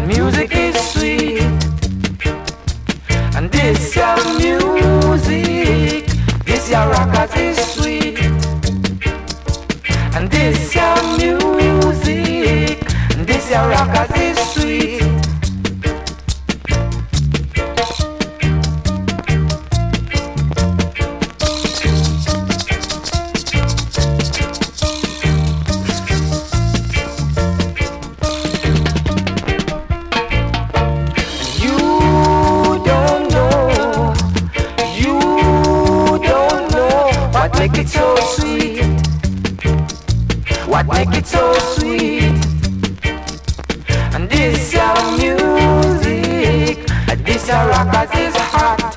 Music is sweet, and this your music, this your rockers is sweet, and this your music, and this your rockers is sweet. Make it so sweet. What make it so sweet? And this your music, and this your rockers is hot.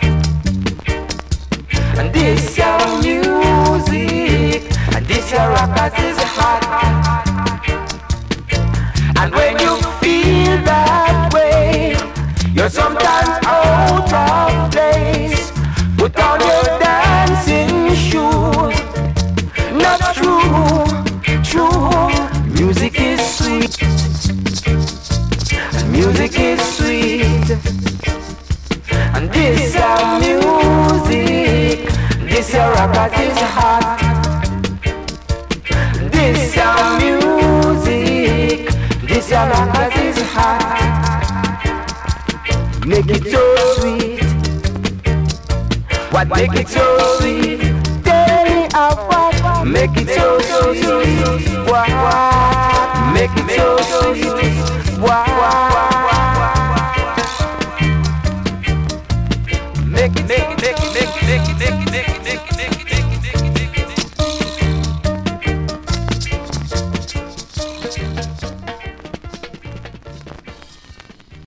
And this your music, and this your rockers is hot. And when you feel that way, you're sometimes out of place. Put on your dancing shoes. Not true, true. Music is sweet. Music is sweet. And this your music, this your rockers is hot. This your music, this your rockers is hot. Make it so sweet. What make it so sweet? Tell me what make it so sweet? What make it so sweet? What make it